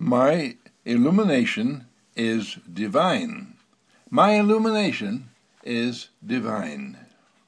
My illumination is divine. My illumination is divine.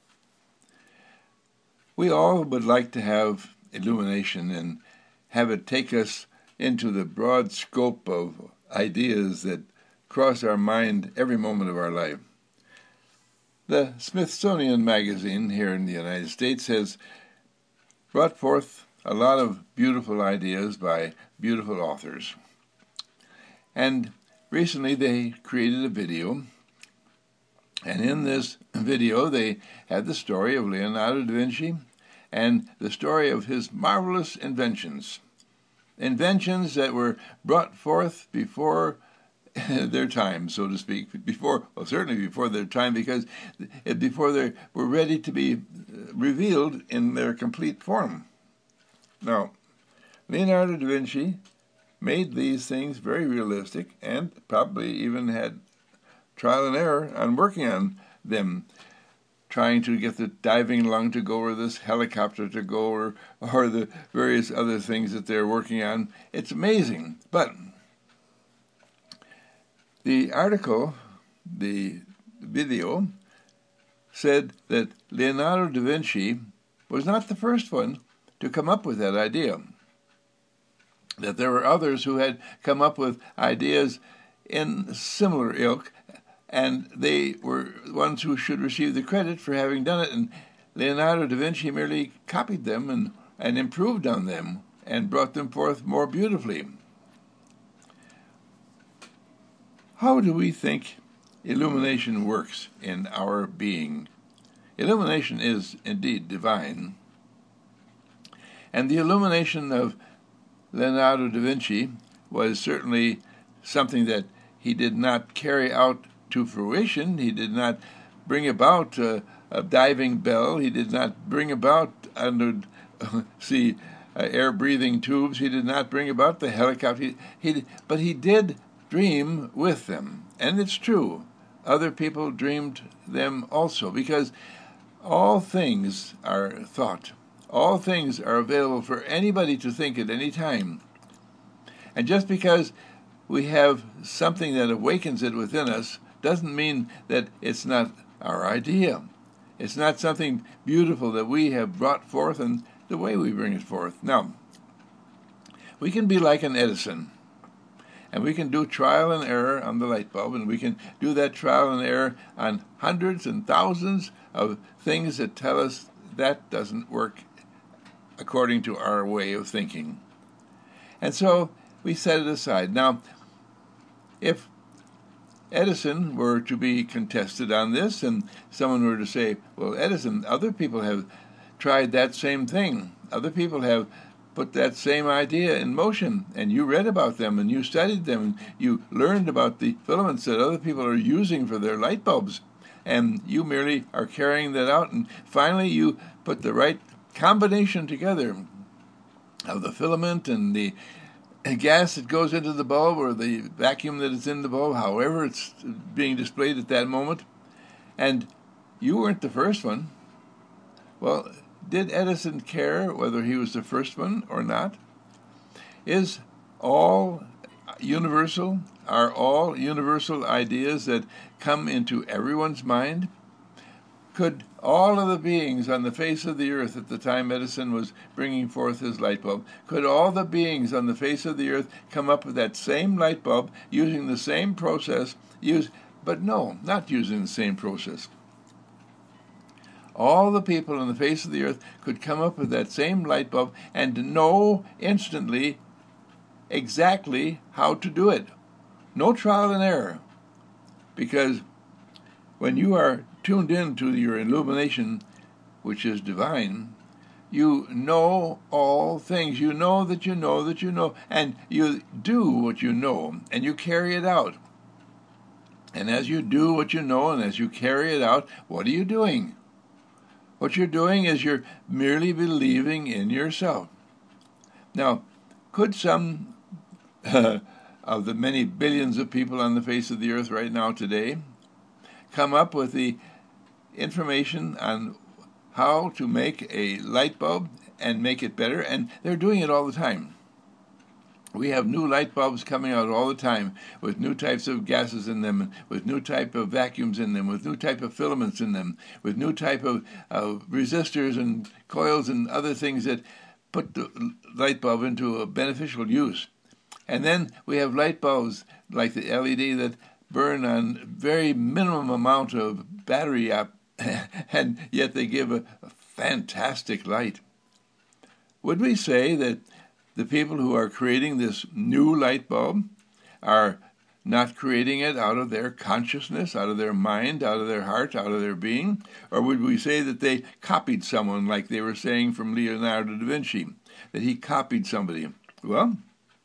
We all would like to have illumination and have it take us into the broad scope of ideas that cross our mind every moment of our life. The Smithsonian Magazine here in the United States has brought forth a lot of beautiful ideas by beautiful authors. And recently they created a video, and in this video they had the story of Leonardo da Vinci and the story of his marvelous inventions that were brought forth before their time, so to speak, certainly before their time, because before they were ready to be revealed in their complete form. Now, Leonardo da Vinci made these things very realistic and probably even had trial and error on working on them, trying to get the diving lung to go or this helicopter to go or the various other things that they're working on. It's amazing. But the article, the video, said that Leonardo da Vinci was not the first one to come up with that idea, that there were others who had come up with ideas in similar ilk, and they were ones who should receive the credit for having done it, and Leonardo da Vinci merely copied them and improved on them and brought them forth more beautifully. How do we think illumination works in our being? Illumination is indeed divine, and the illumination of Leonardo da Vinci was certainly something that he did not carry out to fruition. He did not bring about a diving bell. He did not bring about air-breathing tubes. He did not bring about the helicopter. But he did dream with them. And it's true. Other people dreamed them also, because all things are thought. All things are available for anybody to think at any time. And just because we have something that awakens it within us doesn't mean that it's not our idea. It's not something beautiful that we have brought forth and the way we bring it forth. Now, we can be like an Edison, and we can do trial and error on the light bulb, and we can do that trial and error on hundreds and thousands of things that tell us that doesn't work according to our way of thinking. And so we set it aside. Now, if Edison were to be contested on this, and someone were to say, well, Edison, other people have tried that same thing. Other people have put that same idea in motion, and you read about them, and you studied them, and you learned about the filaments that other people are using for their light bulbs, and you merely are carrying that out, and finally you put the right combination together of the filament and the gas that goes into the bulb or the vacuum that is in the bulb, however it's being displayed at that moment, and you weren't the first one. Well, did Edison care whether he was the first one or not? Is all universal? Are all universal ideas that come into everyone's mind? Could all of the beings on the face of the earth at the time Edison was bringing forth his light bulb, could all the beings on the face of the earth come up with that same light bulb using the same process? But no, not using the same process. All the people on the face of the earth could come up with that same light bulb and know instantly exactly how to do it. No trial and error. Because when you are tuned in to your illumination, which is divine, you know all things. You know that you know that you know, and you do what you know, and you carry it out. And as you do what you know, and as you carry it out, what are you doing? What you're doing is you're merely believing in yourself. Now, could some of the many billions of people on the face of the earth right now today come up with the information on how to make a light bulb and make it better? And they're doing it all the time. We have new light bulbs coming out all the time with new types of gases in them, with new type of vacuums in them, with new type of filaments in them, with new type of resistors and coils and other things that put the light bulb into a beneficial use. And then we have light bulbs like the LED that burn on very minimum amount of battery up, and yet they give a fantastic light. Would we say that the people who are creating this new light bulb are not creating it out of their consciousness, out of their mind, out of their heart, out of their being? Or would we say that they copied someone, like they were saying from Leonardo da Vinci, that he copied somebody? Well,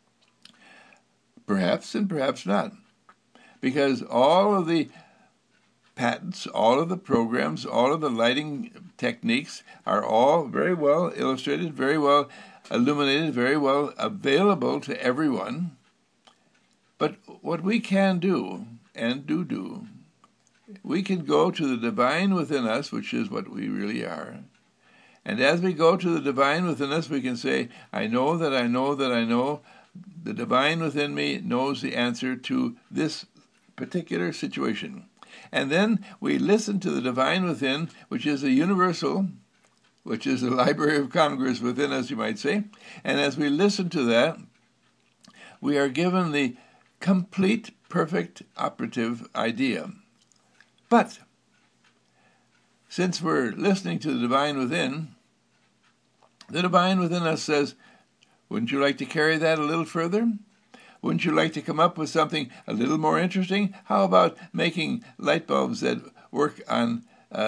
perhaps and perhaps not. Because all of the patents, all of the programs, all of the lighting techniques are all very well illustrated, very well illuminated, very well available to everyone. But what we can do, and do, we can go to the divine within us, which is what we really are. And as we go to the divine within us, we can say, I know that I know that I know. The divine within me knows the answer to this particular situation. And then we listen to the divine within, which is a universal, which is the Library of Congress within us, you might say. And as we listen to that, we are given the complete, perfect, operative idea. But since we're listening to the divine within us says, wouldn't you like to carry that a little further? Wouldn't you like to come up with something a little more interesting? How about making light bulbs that work on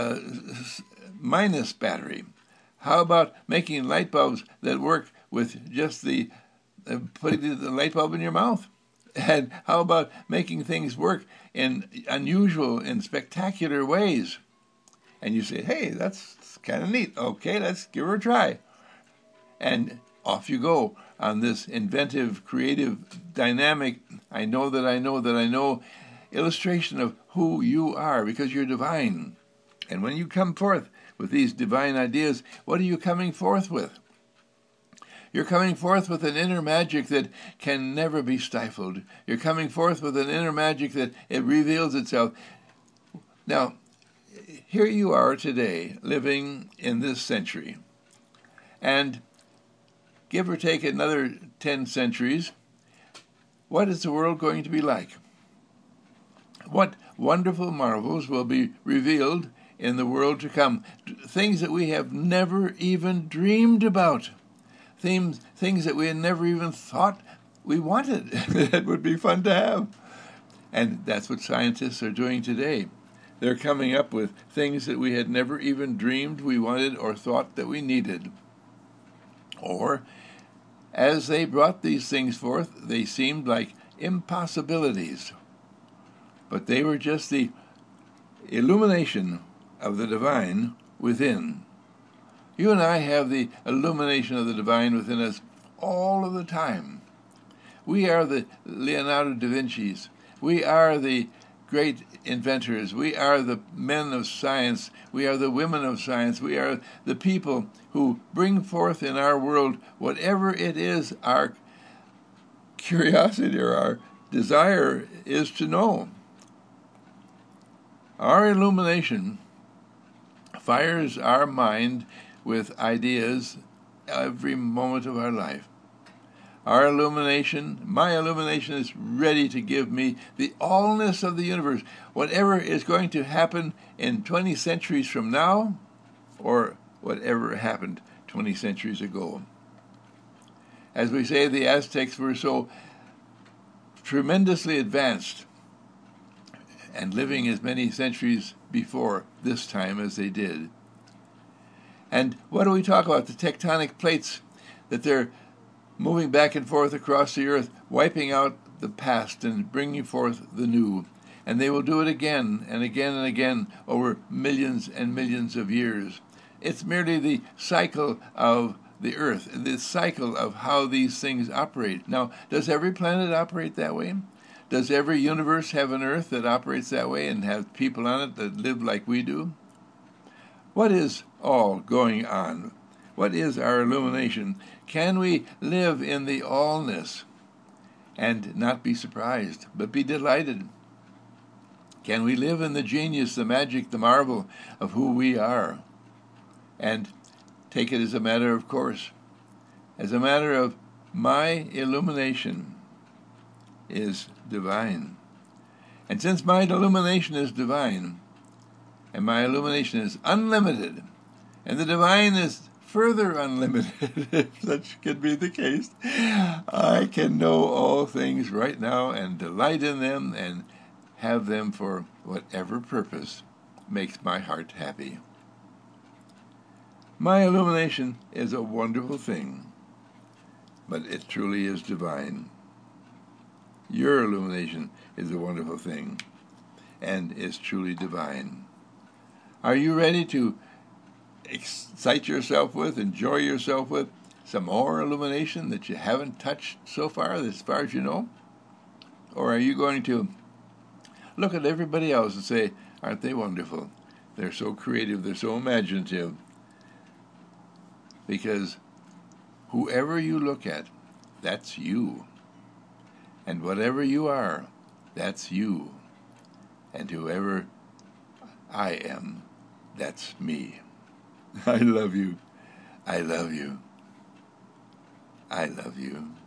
minus battery? How about making light bulbs that work with just the putting the light bulb in your mouth? And how about making things work in unusual and spectacular ways? And you say, hey, that's kind of neat. Okay, let's give her a try. And off you go on this inventive, creative, dynamic, I know that I know that I know illustration of who you are, because you're divine. And when you come forth with these divine ideas, what are you coming forth with? You're coming forth with an inner magic that can never be stifled. You're coming forth with an inner magic that it reveals itself. Now, here you are today, living in this century. And give or take another 10 centuries, what is the world going to be like? What wonderful marvels will be revealed in the world to come? Things that we have never even dreamed about. Things that we had never even thought we wanted. That would be fun to have. And that's what scientists are doing today. They're coming up with things that we had never even dreamed we wanted or thought that we needed. Or, as they brought these things forth, they seemed like impossibilities. But they were just the illumination of the divine within. You and I have the illumination of the divine within us all of the time. We are the Leonardo da Vinci's. We are the great inventors. We are the men of science. We are the women of science. We are the people who bring forth in our world whatever it is our curiosity or our desire is to know. Our illumination fires our mind with ideas every moment of our life. Our illumination, my illumination, is ready to give me the allness of the universe. Whatever is going to happen in 20 centuries from now, or whatever happened 20 centuries ago. As we say, the Aztecs were so tremendously advanced and living as many centuries before this time as they did. And what do we talk about? The tectonic plates, that they're moving back and forth across the earth, wiping out the past and bringing forth the new. And they will do it again and again and again over millions and millions of years. It's merely the cycle of the earth, the cycle of how these things operate. Now, does every planet operate that way? Does every universe have an earth that operates that way and have people on it that live like we do? What is all going on? What is our illumination? Can we live in the allness? and not be surprised, but be delighted? Can we live in the genius, the magic, the marvel of who we are, and take it as a matter of course, as a matter of my illumination is divine? And since my illumination is divine, and my illumination is unlimited, and the divine is further unlimited, if such could be the case, I can know all things right now and delight in them and have them for whatever purpose makes my heart happy. My illumination is a wonderful thing, but it truly is divine. Your illumination is a wonderful thing and is truly divine. Are you ready to excite yourself with, enjoy yourself with some more illumination that you haven't touched so far, as far as you know? Or are you going to look at everybody else and say, aren't they wonderful? They're so creative, they're so imaginative. Because whoever you look at, that's you. And whatever you are, that's you. And whoever I am, that's me. I love you. I love you. I love you.